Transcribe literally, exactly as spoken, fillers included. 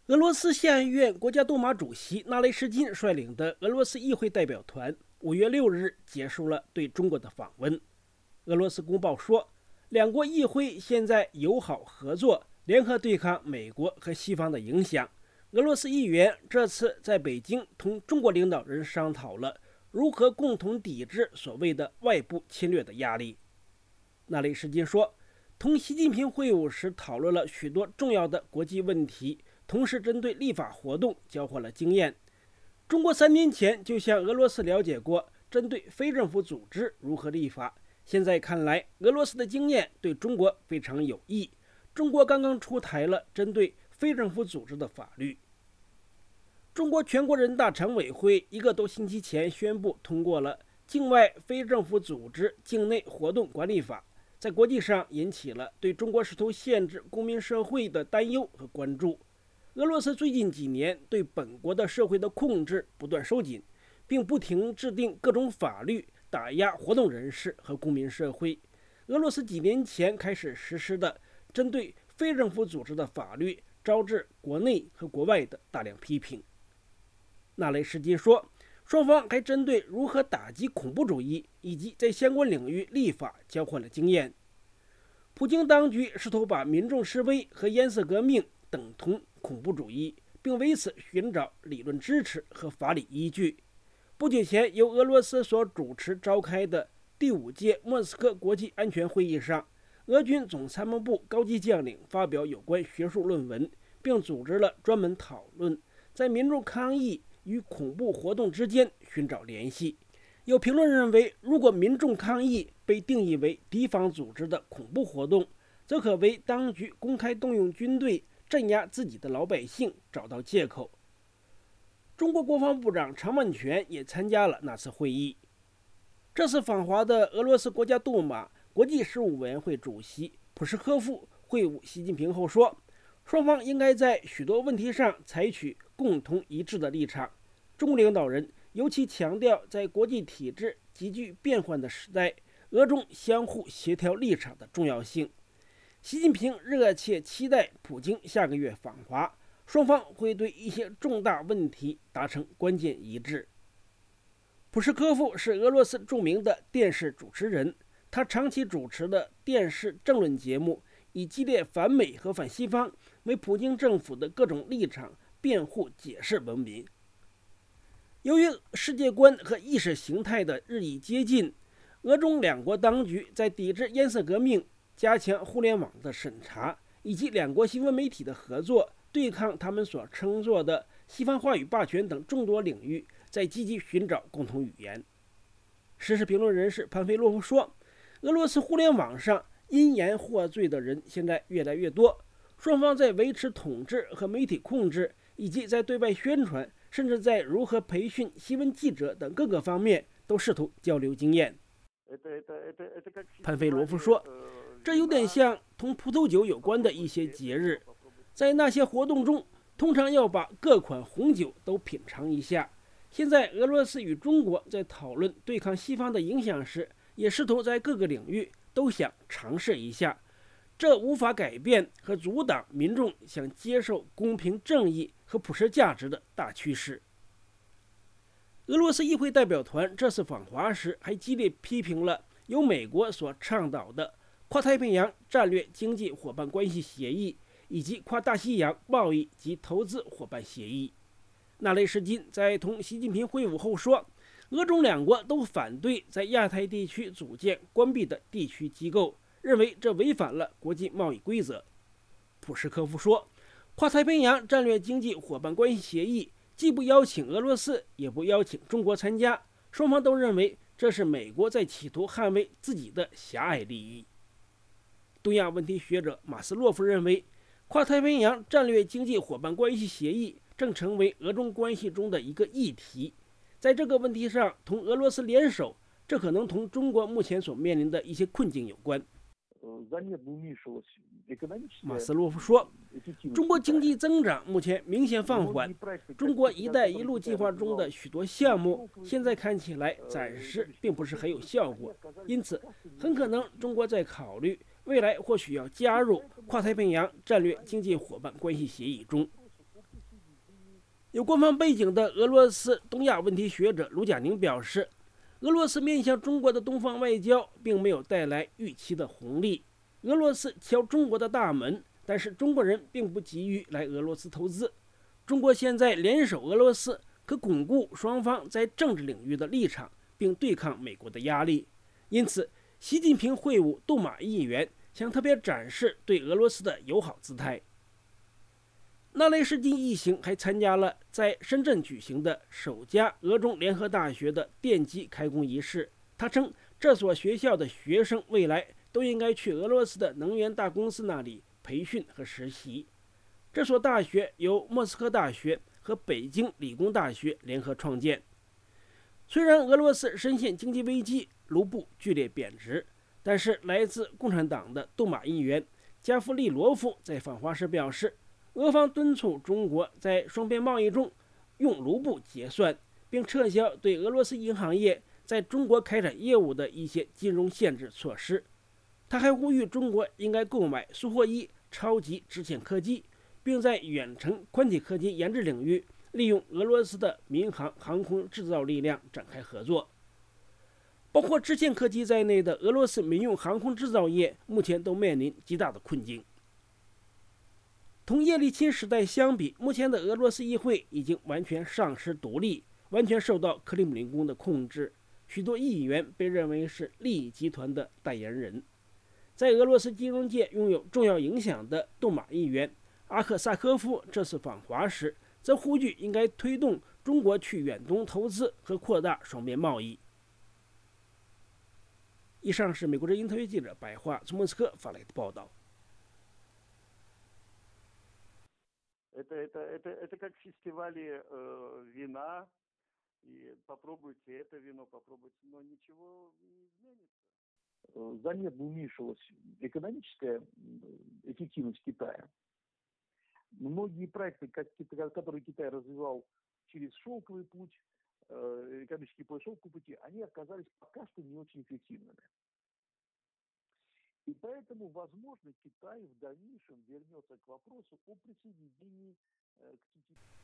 俄罗斯下议院国家杜马主席纳雷什金率领的俄罗斯议会代表团五月六日结束了对中国的访问。俄罗斯公报说，两国议会现在友好合作，联合对抗美国和西方的影响。俄罗斯议员这次在北京同中国领导人商讨了如何共同抵制所谓的外部侵略的压力。纳雷什金说，同习近平会晤时讨论了许多重要的国际问题，同时针对立法活动交换了经验。中国三年前就向俄罗斯了解过针对非政府组织如何立法，现在看来俄罗斯的经验对中国非常有益。中国刚刚出台了针对非政府组织的法律。中国全国人大常委会一个多星期前宣布通过了《境外非政府组织境内活动管理法》，在国际上引起了对中国试图限制公民社会的担忧和关注。俄罗斯最近几年对本国的社会的控制不断收紧，并不停制定各种法律打压活动人士和公民社会。俄罗斯几年前开始实施的针对非政府组织的法律，招致国内和国外的大量批评。纳雷什金说，双方还针对如何打击恐怖主义以及在相关领域立法交换了经验。普京当局试图把民众示威和颜色革命等同恐怖主义，并为此寻找理论支持和法理依据。不久前，由俄罗斯所主持召开的第五届莫斯科国际安全会议上，俄军总参谋部高级将领发表有关学术论文，并组织了专门讨论在民众抗议与恐怖活动之间寻找联系。有评论认为，如果民众抗议被定义为敌方组织的恐怖活动，则可为当局公开动用军队镇压自己的老百姓找到借口。中国国防部长常万全也参加了那次会议。这次访华的俄罗斯国家杜马国际事务委员会主席普什科夫会晤习近平后说，双方应该在许多问题上采取共同一致的立场。中国领导人尤其强调，在国际体制急剧变换的时代，俄中相互协调立场的重要性。习近平热切期待普京下个月访华，双方会对一些重大问题达成关键一致。普什科夫是俄罗斯著名的电视主持人，他长期主持的电视政论节目以激烈反美和反西方为普京政府的各种立场辩护解释闻名。由于世界观和意识形态的日益接近，俄中两国当局在抵制颜色革命、加强互联网的审查，以及两国新闻媒体的合作，对抗他们所称作的西方话语霸权等众多领域，在积极寻找共同语言。时事评论人士潘菲洛夫说，俄罗斯互联网上因言获罪的人现在越来越多，双方在维持统治和媒体控制，以及在对外宣传，甚至在如何培训新闻记者等各个方面都试图交流经验。潘菲罗夫说，这有点像同葡萄酒有关的一些节日，在那些活动中通常要把各款红酒都品尝一下。现在俄罗斯与中国在讨论对抗西方的影响时，也试图在各个领域都想尝试一下，这无法改变和阻挡民众想接受公平正义和普世价值的大趋势。俄罗斯议会代表团这次访华时，还激烈批评了由美国所倡导的跨太平洋战略经济伙伴关系协议以及跨大西洋贸易及投资伙伴协议。纳雷什金在同习近平会晤后说，俄中两国都反对在亚太地区组建关闭的地区机构，认为这违反了国际贸易规则。普什科夫说，跨太平洋战略经济伙伴关系协议既不邀请俄罗斯，也不邀请中国参加，双方都认为这是美国在企图捍卫自己的狭隘利益。东亚问题学者马斯洛夫认为，跨太平洋战略经济伙伴关系协议正成为俄中关系中的一个议题。在这个问题上同俄罗斯联手，这可能同中国目前所面临的一些困境有关。马斯洛夫说，中国经济增长目前明显放缓，中国“一带一路”计划中的许多项目现在看起来暂时并不是很有效果，因此很可能中国在考虑未来或许要加入跨太平洋战略经济伙伴关系协议中。 有官方背景的俄罗斯东亚问题学者卢贾宁表示，俄罗斯面向中国的东方外交并没有带来预期的红利。俄罗斯敲中国的大门，但是中国人并不急于来俄罗斯投资。中国现在联手俄罗斯，可巩固双方在政治领域的立场，并对抗美国的压力。因此，习近平会晤杜马议员，想特别展示对俄罗斯的友好姿态。纳雷什金一行还参加了在深圳举行的首家俄中联合大学的奠基开工仪式。他称，这所学校的学生未来都应该去俄罗斯的能源大公司那里培训和实习。这所大学由莫斯科大学和北京理工大学联合创建。虽然俄罗斯深陷经济危机，卢布剧烈贬值，但是来自共产党的杜马议员加夫利罗夫在访华时表示，俄方敦促中国在双边贸易中用卢布结算，并撤销对俄罗斯银行业在中国开展业务的一些金融限制措施。他还呼吁中国应该购买苏霍伊超级支线客机，并在远程宽体客机研制领域利用俄罗斯的民航航空制造力量展开合作。包括支线客机在内的俄罗斯民用航空制造业目前都面临极大的困境。同叶利钦时代相比，目前的俄罗斯议会已经完全丧失独立，完全受到克里姆林宫的控制。许多议员被认为是利益集团的代言人。在俄罗斯金融界拥有重要影响的杜马议员阿克萨科夫这次访华时，则呼吁应该推动中国去远东投资和扩大双边贸易。以上是美国之音特约记者白桦从莫斯科发来的报道。 Это, это, это, это как в фестивале э, вина, и попробуйте это вино, попробуйте, но ничего не изменится. Заметно уменьшилась экономическая эффективность Китая. Многие проекты, которые Китай развивал через шелковый путь, экономический путь шелкового пути, они оказались пока что не очень эффективными. И поэтому, возможно, Китай в дальнейшем вернется к вопросу о присоединении к